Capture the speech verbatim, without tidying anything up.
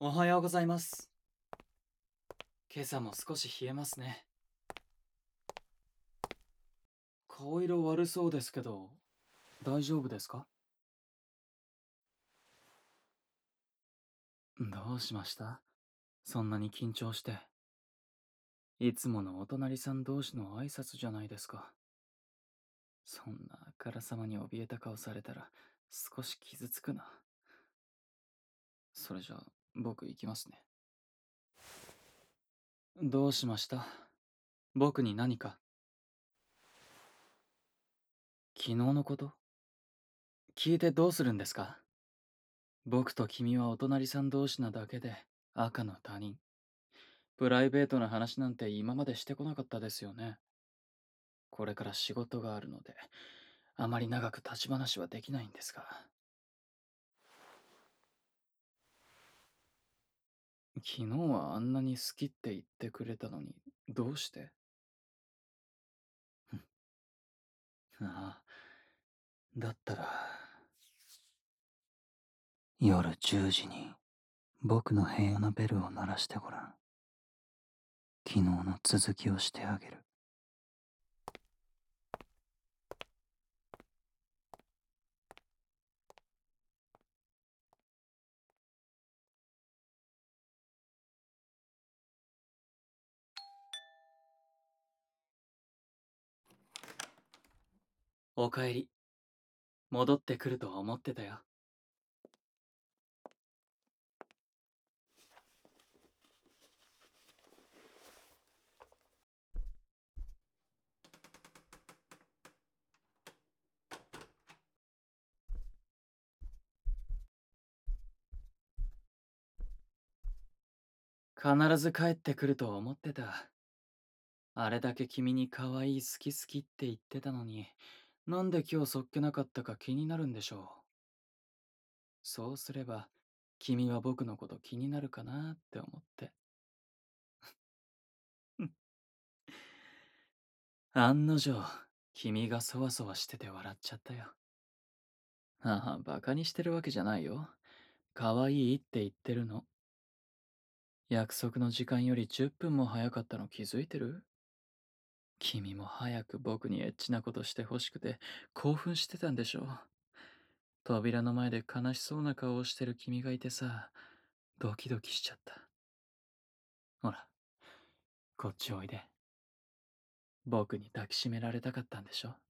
おはようございます。今朝も少し冷えますね。顔色悪そうですけど、大丈夫ですか？どうしました？そんなに緊張して。いつものお隣さん同士の挨拶じゃないですか。そんなあからさまに怯えた顔されたら少し傷つくな。それじゃあ僕行きますね。どうしました？僕に何か？昨日のこと聞いてどうするんですか？僕と君はお隣さん同士なだけで赤の他人。プライベートな話なんて今までしてこなかったですよね。これから仕事があるので、あまり長く立ち話はできないんですが。昨日はあんなに好きって言ってくれたのに、どうして？ああ、だったら、夜じゅうじに僕の部屋のベルを鳴らしてごらん。昨日の続きをしてあげる。おかえり。戻ってくると思ってたよ。必ず帰ってくると思ってた。あれだけ君に可愛い好き好きって言ってたのに、なんで今日そっけなかったか気になるんでしょう。そうすれば、君は僕のこと気になるかなって思って。案の定、君がそわそわしてて笑っちゃったよ。ああ、バカにしてるわけじゃないよ。可愛いって言ってるの。約束の時間よりじゅっぷんも早かったの気づいてる？君も早く僕にエッチなことしてほしくて興奮してたんでしょ？扉の前で悲しそうな顔をしてる君がいてさ、ドキドキしちゃった。ほら、こっちおいで。僕に抱きしめられたかったんでしょ？